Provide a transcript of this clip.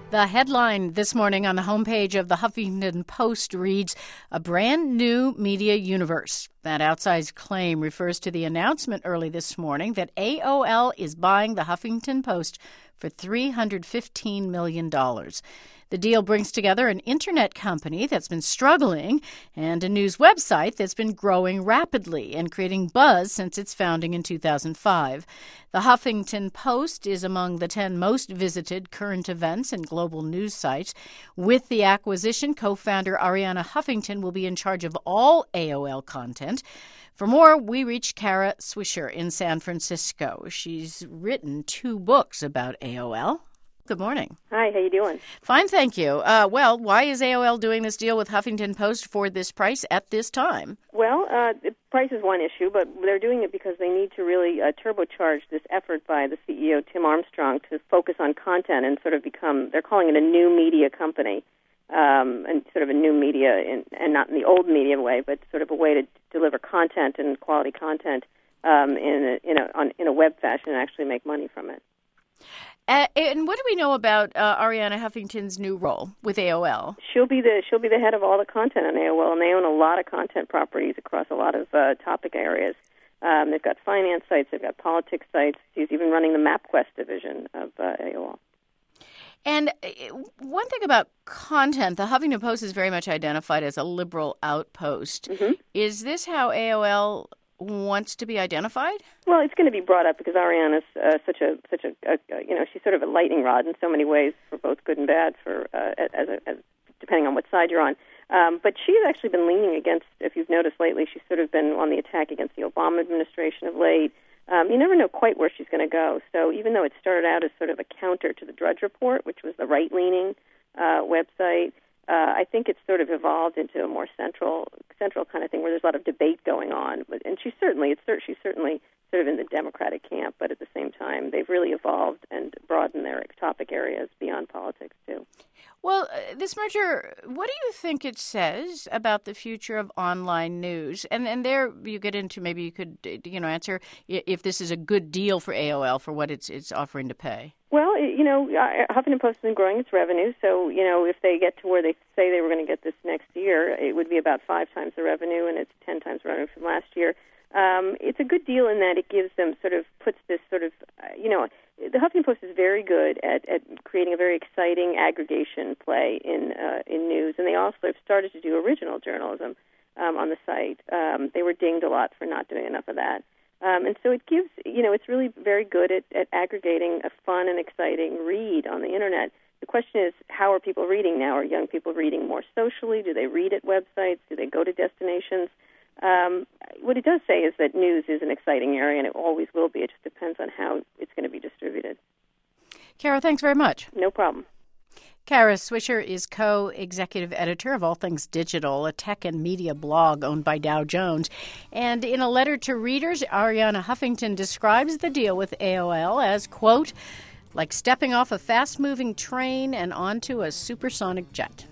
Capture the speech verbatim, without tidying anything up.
The headline this morning on the homepage of the Huffington Post reads, "A brand new media universe." That outsized claim refers to the announcement early this morning that A O L is buying the Huffington Post for three hundred fifteen million dollars. The deal brings together an internet company that's been struggling and a news website that's been growing rapidly and creating buzz since its founding in two thousand five. The Huffington Post is among the ten most visited current events and global news sites. With the acquisition, co-founder Arianna Huffington will be in charge of all A O L content. For more, we reached Kara Swisher in San Francisco. She's written two books about A O L. Good morning. Hi, how you doing? Fine, thank you. Uh, well, why is A O L doing this deal with Huffington Post for this price at this time? Well, uh, the price is one issue, but they're doing it because they need to really uh, turbocharge this effort by the C E O, Tim Armstrong, to focus on content and sort of become, they're calling it a new media company, um, and sort of a new media, in, and not in the old media way, but sort of a way to deliver content and quality content um, in, a, in, a, on, in a web fashion and actually make money from it. Uh, and what do we know about uh, Arianna Huffington's new role with A O L? She'll be the she'll be the head of all the content on A O L, and they own a lot of content properties across a lot of uh, topic areas. Um, they've got finance sites, they've got politics sites. She's even running the MapQuest division of uh, A O L. And one thing about content, the Huffington Post is very much identified as a liberal outpost. Mm-hmm. Is this how A O L wants to be identified? Well, it's going to be brought up because Arianna's uh, such a such a, a you know she's sort of a lightning rod in so many ways for both good and bad for uh, as, a, as depending on what side you're on. Um, but she's actually been leaning against, if you've noticed lately, she's sort of been on the attack against the Obama administration of late. Um, you never know quite where she's going to go. So even though it started out as sort of a counter to the Drudge Report, which was the right-leaning uh, website, Uh, I think it's sort of evolved into a more central, central kind of thing where there's a lot of debate going on. And she's certainly, it's she's certainly sort of in the Democratic camp, but at the same time, they've really evolved and broadened their topic areas beyond politics too. Well, uh, this merger, what do you think it says about the future of online news? And and there you get into, maybe you could, you know, answer if this is a good deal for A O L for what it's it's offering to pay. Well, you know, Huffington Post has been growing its revenue, so, you know, if they get to where they say they were going to get this next year, it would be about five times the revenue, and it's ten times the revenue from last year. Um, it's a good deal in that it gives them sort of, puts this sort of, uh, you know, the Huffington Post is very good at, at creating a very exciting aggregation play in uh, in news, and they also have started to do original journalism um, on the site. Um, they were dinged a lot for not doing enough of that. Um, and so it gives, you know, it's really very good at, at aggregating a fun and exciting read on the Internet. The question is, how are people reading now? Are young people reading more socially? Do they read at websites? Do they go to destinations? Um, what it does say is that news is an exciting area, and it always will be. It just depends on how it's going to be distributed. Kara, thanks very much. No problem. Kara Swisher is co-executive editor of All Things Digital, a tech and media blog owned by Dow Jones. And in a letter to readers, Arianna Huffington describes the deal with A O L as, quote, like stepping off a fast-moving train and onto a supersonic jet.